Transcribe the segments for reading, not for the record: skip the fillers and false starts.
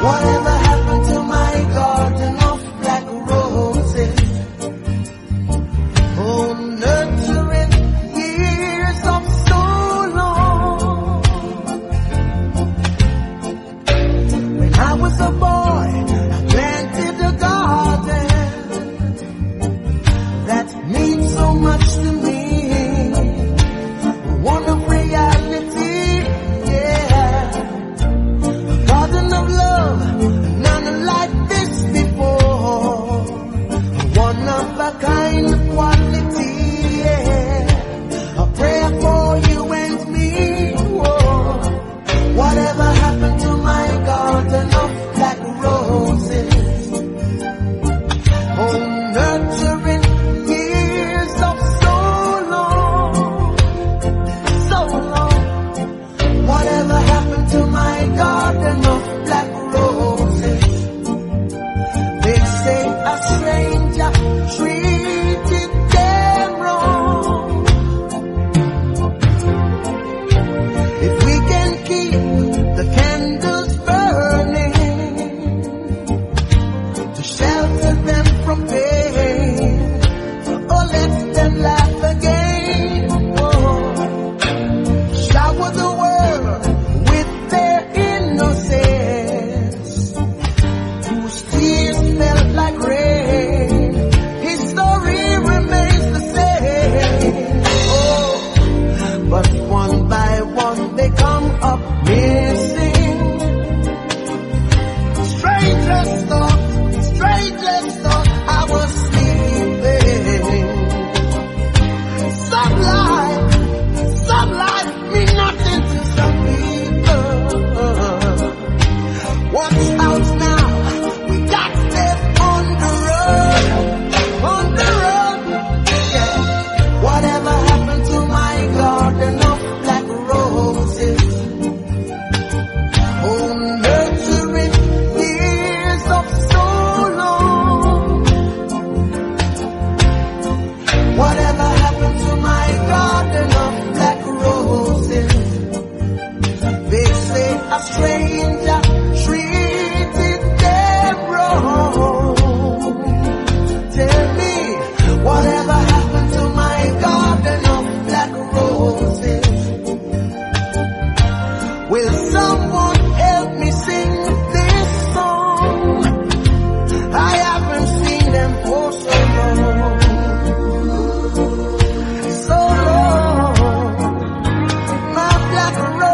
Whatever happened to my garden of black roses? Oh, nurturing years of so long. When I was a boy, I planted a garden that means so much to me. One of reality, yeah. A garden of love, none like this before. One of a kind of quality, yeah. A prayer for you and me, whoa. Whatever happened to my garden of black roses? Oh, nurturing years of so long, so long. Whatever happened to my garden of black roses? They say a stranger treated them wrong. If we can keep the candles burning to shelter them from pain, or let them laugh again, oh, shower the world with their innocence, whose tears felt like rain, history remains the same. Oh, but one by one they come up missing. Strangers thought I was sleeping. Some life mean nothing to some people. Watch out now, we got them on the run, yeah. Whatever happened to my garden of black roses? Oh, nurturing years of so long. Whatever happened to my garden of black roses? They say a stranger treated them wrong. Tell me, whatever happened to my garden of black roses? Will someone help me sing this song? I haven't seen them for so long. So long. My black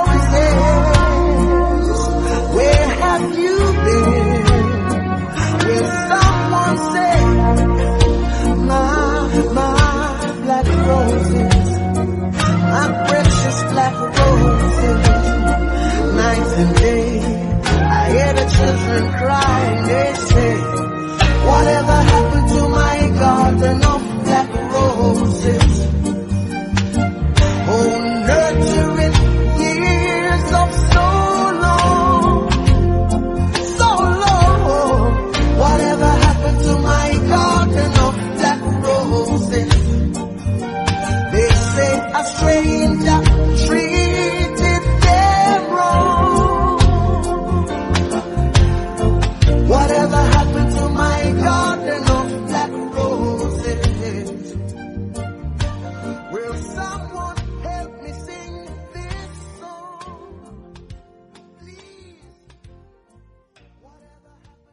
roses, where have you been? Will someone say, my black roses, my precious black roses? Night and day, I hear the children crying. They say, whatever happened to my garden of black roses? Oh, nurturing years of so long, so long. Whatever happened to my garden of black roses? They say a stranger treated them wrong. Whatever happened to my garden of black roses? Will someone help me